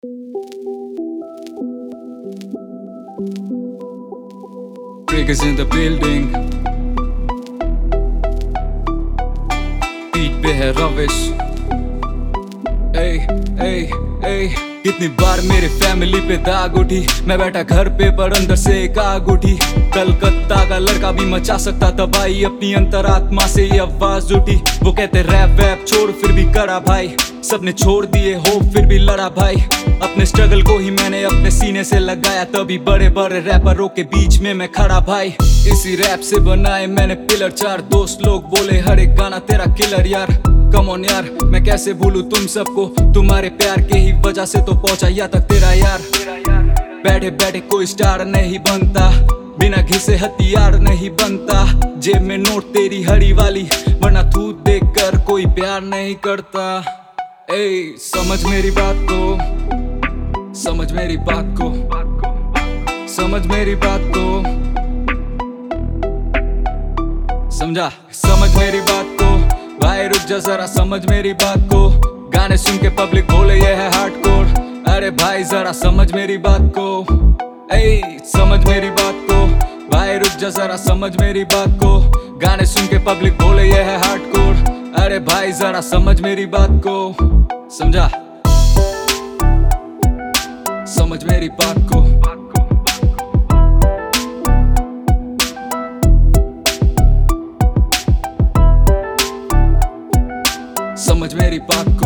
Triggers in the building. Beat पे है रविश. कितनी बार मेरे फैमिली पे दाग उठी. मैं बैठा घर पे पर अंदर से एक आग उठी. कलकत्ता का लड़का भी मचा सकता तबाही. अपनी अंतरात्मा से ये आवाज उठी. वो कहते रैप वैप छोड़ फिर भी करा भाई. सबने छोड़ दिए होप फिर भी लड़ा भाई. अपने स्ट्रगल को ही मैंने अपने सीने से लगाया. तभी बड़े बड़े रैपरों के बीच में मैं खड़ा भाई. इसी रैप से बनाए मैंने पिलर 4. दोस्त लोग बोले हर एक गाना तेरा किलर यार. कम ऑन यार, मैं कैसे भूलूं तुम सबको. तुम्हारे प्यार के ही वजह से तो पहुंचा यहाँ तक तेरा यार. बैठे बैठे कोई स्टार नहीं बनता. बिना घिसे हथियार नहीं बनता. जेब में नोट तेरी हरी वाली. वरना तू देख कर कोई प्यार नहीं करता. ए समझ मेरी बात को. समझ मेरी बात को. समझ मेरी बात को. समझा. समझ मेरी बात को. भाई रुक जा जरा समझ मेरी बात को. गाने सुन के पब्लिक बोले ये है हार्डकोर. अरे भाई जरा समझ मेरी बात को. ए समझ मेरी बात को. भाई रुक जा जरा समझ मेरी बात को. गाने सुन के पब्लिक बोले ये है हार्डकोर. अरे भाई जरा समझ मेरी बात को. समझा. समझ मेरी बात को. समझ मेरी बात को.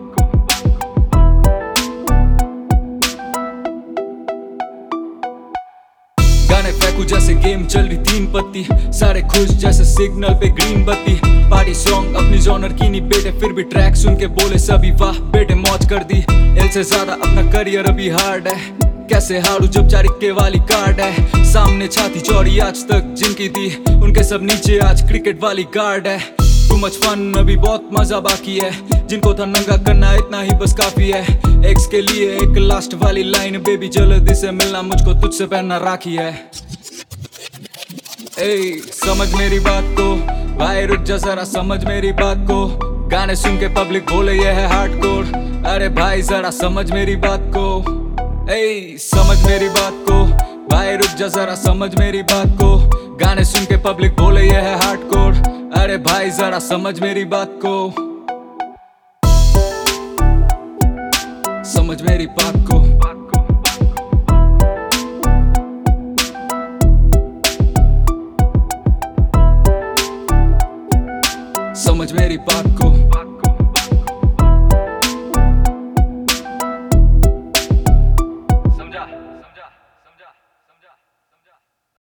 गाने फेंकू जैसे गेम चल रही 3 पत्ती. सारे खुश जैसे सिग्नल पे ग्रीन बत्ती. पार्टी सॉन्ग अपनी जॉनर की नहीं बेटे. फिर भी ट्रैक सुन के बोले सभी वाह बेटे मौज कर दी. एल से ज्यादा अपना करियर अभी हार्ड है. कैसे हारू जब 4 इक्के वाली कार्ड है. सामने छाती चौड़ी आज तक जिनकी थी. उनके सब नीचे आज क्रिकेट वाली गार्ड है. टू मच फन अभी बहुत मजा बाकी है. जिनको था नंगा करना इतना ही बस काफी है. एक्स के लिए एक लास्ट वाली लाइन. बेबी जल्दी से मिलना मुझको तुझसे पहनना राखी है. ए समझ मेरी बात को. भाई रुक जा जरा समझ मेरी बात को. गाने सुन के पब्लिक बोले ये है हार्डकोर. अरे भाई जरा समझ मेरी बात को. ए समझ मेरी बात को. भाई रुक जा जरा समझ मेरी बात को. गाने सुन के पब्लिक बोले ये है हार्डकोर. अरे भाई जरा समझ मेरी बात को. समझ मेरी बात को. समझ मेरी बात को.